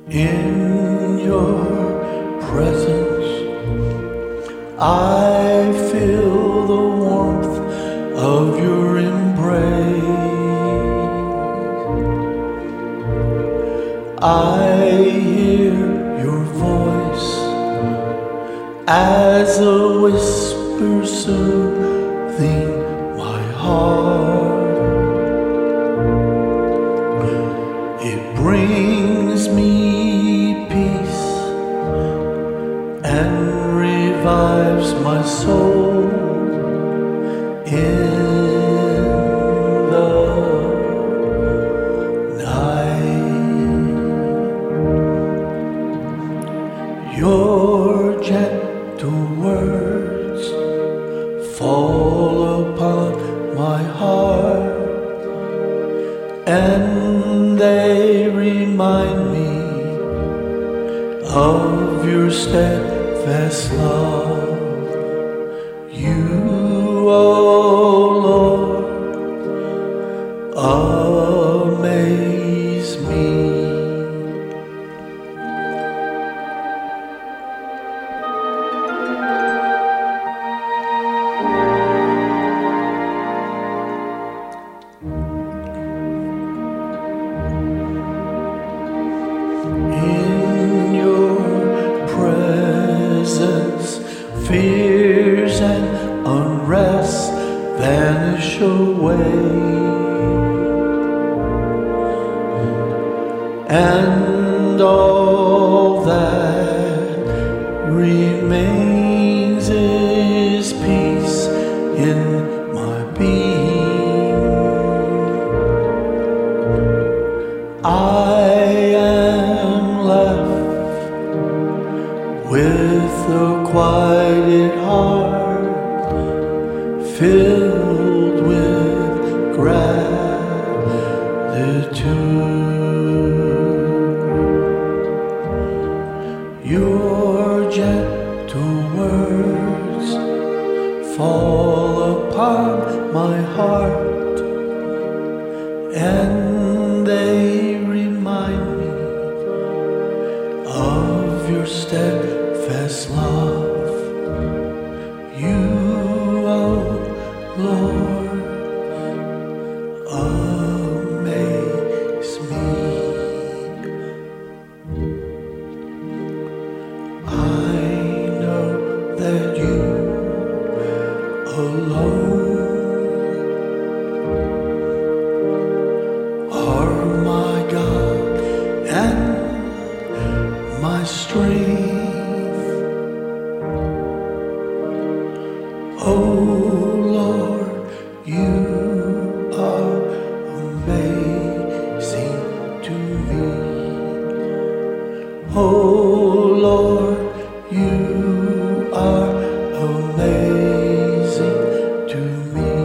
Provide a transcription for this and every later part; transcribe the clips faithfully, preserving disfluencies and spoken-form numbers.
In your presence, I feel the warmth of your embrace. I hear your voice as a whisper soothing my heart. It brings me peace and revives my soul in the night. Your gentle words fall upon my heart, and they remind me of your steadfast love. You, oh Lord, amaze me. In your presence, fears and unrest vanish away, and all that remains is peace in my being. I am left with a quiet heart filled with gratitude. Your gentle words fall upon my heart, and they remind me of your steadfast love. You, oh Lord, amaze me. I know that you alone are my God and my strength. Oh Lord, you are amazing to me. Oh Lord, you are amazing to me.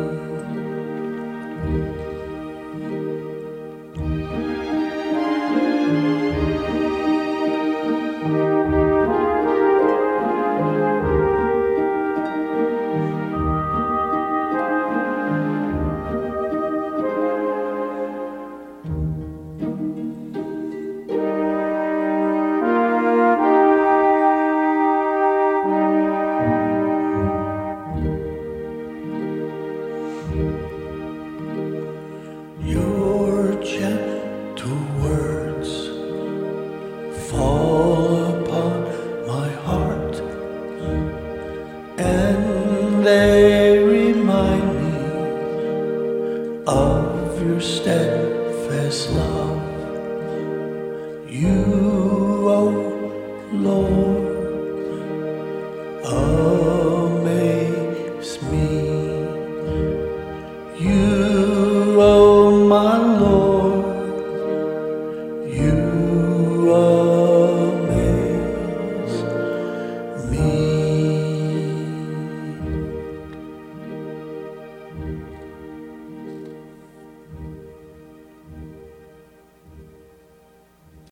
Your gentle words fall upon my heart, and they remind me of your steadfast love. You, oh Lord, amaze me. You, oh my Lord, you